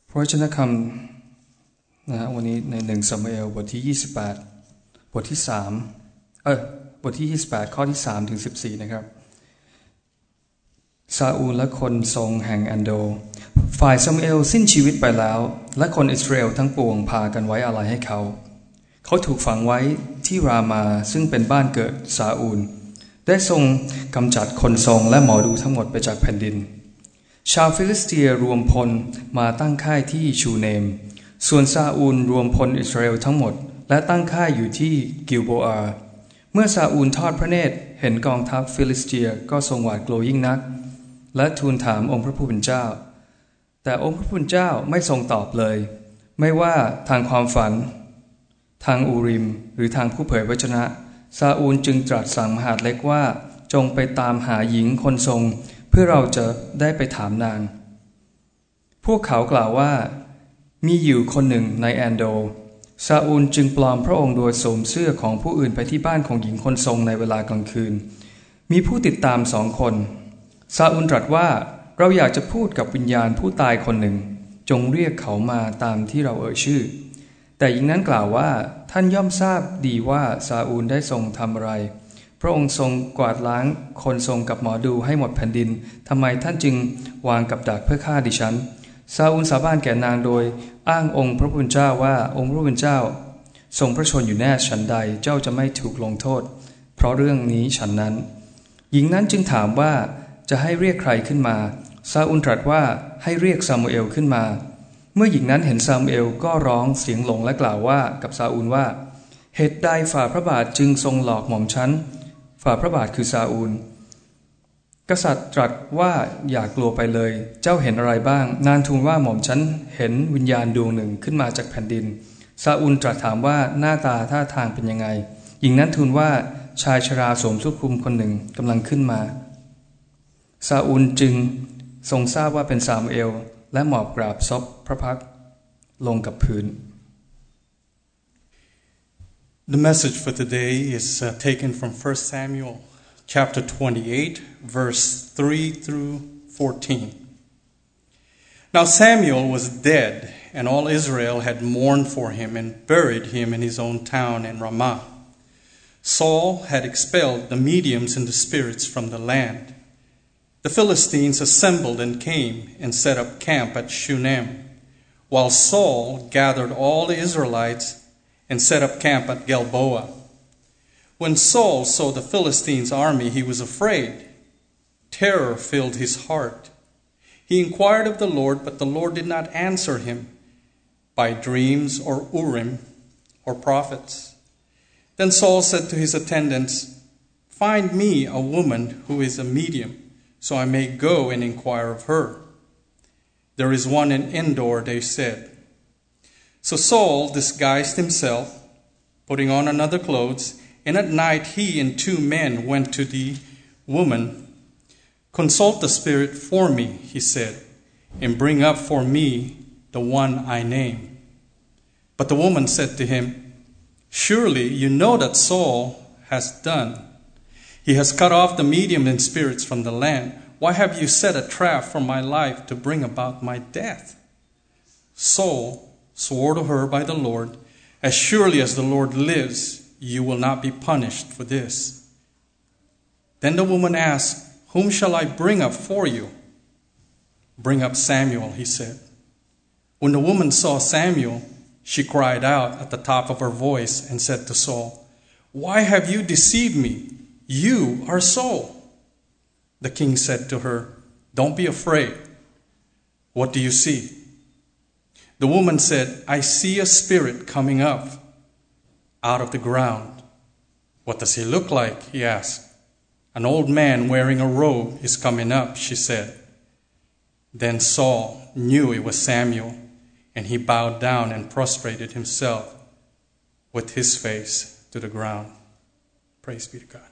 พระวจนะคำนะฮะวันนี้ใน1 ซามูเอลบทที่28บทที่บทที่28ข้อที่3ถึง14นะครับซาอูลและคนทรงแห่งแอนโดฝ่ายซามูเอลสิ้นชีวิตไปแล้วและคนอิสราเอลทั้งปวงพากันไว้อาลัยให้เขาถูกฝังไว้ที่รามาซึ่งเป็นบ้านเกิดซาอูลได้ทรงกำจัดคนทรงและหมอดูทั้งหมดไปจากแผ่นดินชาวฟิลิสเตียรวมพลมาตั้งค่ายที่ชูเนมส่วนซาอูลรวมพลอิสราเอลทั้งหมดและตั้งค่ายอยู่ที่กิลโบอาเมื่อซาอูลทอดพระเนตรเห็นกองทัพฟิลิสเตียก็ทรงหวาดกลัวยิ่งนักและทูลถามองค์พระผู้เป็นเจ้าแต่องค์พระผู้เป็นเจ้าไม่ทรงตอบเลยไม่ว่าทางความฝันทางอูริมหรือทางผู้เผยวจนะซาอูลจึงตรัสสั่งมหาดเล็กว่าจงไปตามหาหญิงคนทรงเพื่อเราจะได้ไปถามนางพวกเขากล่าวว่ามีอยู่คนหนึ่งในแอนโดซาอูลจึงปลอมพระองค์โดยสวมเสื้อของผู้อื่นไปที่บ้านของหญิงคนทรงในเวลากลางคืนมีผู้ติดตาม2 คนซาอูลตรัสว่าเราอยากจะพูดกับวิญญาณผู้ตายคนหนึ่งจงเรียกเขามาตามที่เราชื่อแต่หญิงนั้นกล่าวว่าท่านย่อมทราบดีว่าซาอูลได้ทรงทำอะไรพระองค์ทรงกวาดล้างคนทรงกับหมอดูให้หมดแผ่นดินทำไมท่านจึงวางกับดักเพื่อฆ่าดิฉันซาอูลสาบานแก่นางโดยอ้างองค์พระผู้เป็นเจ้าว่าองค์พระผู้เป็นเจ้าทรงพระชนอยู่แน่ฉันใดเจ้าจะไม่ถูกลงโทษเพราะเรื่องนี้ฉันนั้นหญิงนั้นจึงถามว่าจะให้เรียกใครขึ้นมาซาอูลตรัสว่าให้เรียกซามูเอลขึ้นมาเมื่อหญิงนั้นเห็นซามูเอลก็ร้องเสียงหลงและกล่าวว่ากับซาอูลว่าเหตุใดฝ่าพระบาทจึงทรงหลอกหม่อมฉันฝ่าพระบาทคือซาอูลกษัตริย์ตรัสว่าอย่ากลัวไปเลยเจ้าเห็นอะไรบ้างนางทูลว่าหม่อมฉันเห็นวิญญาณดวงหนึ่งขึ้นมาจากแผ่นดินซาอูลตรัสถามว่าหน้าตาท่าทางเป็นยังไงหญิงนั้นทูลว่าชายชราสวมชุดคลุมคนหนึ่งกำลังขึ้นมาซาอูลจึงทรงทราบว่าเป็นซามูเอลและหมอบกราบซบพระพักตร์ลงกับพื้น The message for today is taken from 1 Samuel chapter 28, verse 3 through 14. Now Samuel was dead, and all Israel had mourned for him and buried him in his own town in Ramah. Saul had expelled the mediums and the spirits from the land. The Philistines assembled and came and set up camp at Shunem, while Saul gathered all the Israelites and set up camp at Gilboa. When Saul saw the Philistines' army, he was afraid. Terror filled his heart. He inquired of the Lord, but the Lord did not answer him by dreams or Urim or prophets. Then Saul said to his attendants, "Find me a woman who is a medium, so I may go and inquire of her." "There is one in Endor," they said. So Saul disguised himself, putting on another clothes, and at night he and 2 men went to the woman. "Consult the spirit for me," he said, "and bring up for me the one I name." But the woman said to him, "Surely you know that Saul has done. He has cut off the medium and spirits from the land. Why have you set a trap for my life to bring about my death?" Saul swore to her by the Lord, "As surely as the Lord lives, you will not be punished for this." Then the woman asked, "Whom shall I bring up for you?" "Bring up Samuel," he said. When the woman saw Samuel, she cried out at the top of her voice and said to Saul, "Why have you deceived me? You are Saul." The king said to her, "Don't be afraid. What do you see?" The woman said, "I see a spirit coming up out of the ground." "What does he look like?" he asked. "An old man wearing a robe is coming up," she said. Then Saul knew it was Samuel, and he bowed down and prostrated himself with his face to the ground. Praise be to God.